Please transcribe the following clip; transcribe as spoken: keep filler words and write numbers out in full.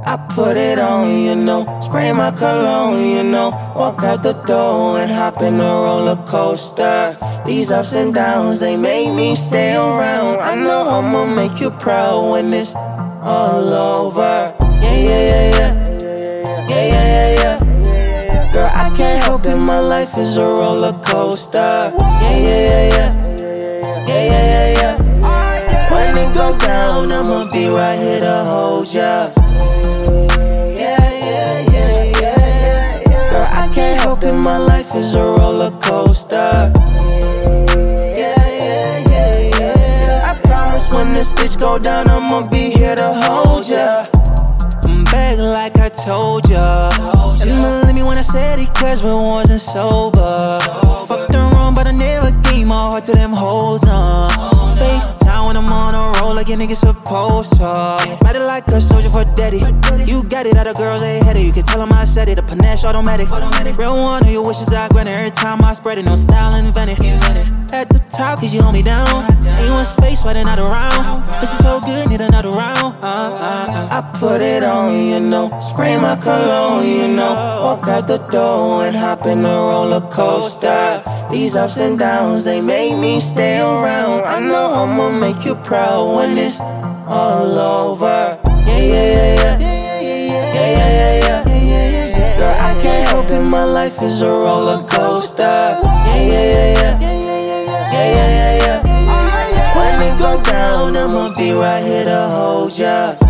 I put it on, you know, spray my cologne, you know, walk out the door and hop in the roller coaster. These ups and downs, they make me stay around. I know I'ma make you proud when it's all over. Yeah, yeah, yeah, yeah, yeah, yeah, yeah, yeah. Girl, I can't help it, my life is a roller coaster. Yeah, yeah, yeah, yeah, yeah, yeah, yeah, yeah. When it go down, I'ma be right here to hold ya. Can't help it, my life is a roller coaster. Yeah, yeah, yeah, yeah. I promise when this bitch go down, I'ma be here to hold ya. I'm back like I told ya. And believe me when I said it, cause we wasn't sober. Fucked around, but I never gave my heart to them hoes, nah. FaceTime when I'm on a roll like a nigga supposed to. Ride it like a soldier for daddy. You got it, other girls they had it. You can tell them I said it, a panache automatic. Real one of your wishes I granted. Every time I spread it, no style invented. At the top, cause you hold me down. Anyone's face, why they not around? This is so good, need another round. uh, uh, uh. I put it on, you know, spray my cologne, you know, walk out the door and hop in the roller coaster. These ups and downs, they make me stay around. I know I'ma make you proud when it's all over. Yeah, yeah, yeah, yeah, yeah, yeah, yeah, yeah. Girl, I can't help it, my life is a roller coaster. Yeah, yeah, yeah, yeah, yeah, yeah, yeah, yeah. When it go down, I'ma be right here to hold ya.